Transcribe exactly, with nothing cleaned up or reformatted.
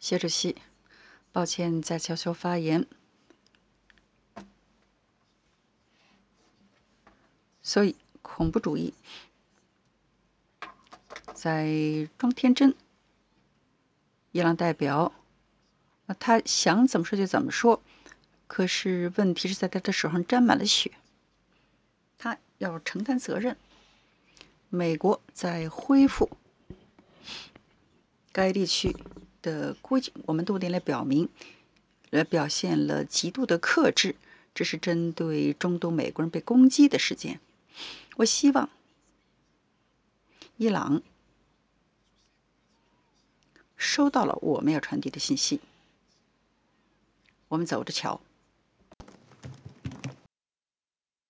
谢主席，抱歉再次要求发言。所以，恐怖主义在装天真。伊朗代表，他想怎么说就怎么说，可是问题是在他的手上沾满了血，他要承担责任。美国在恢复该地区的规矩，我们多年来表明，呃，表现了极度的克制。这是针对中东美国人被攻击的事件。我希望伊朗收到了我们要传递的信息，我们走着瞧。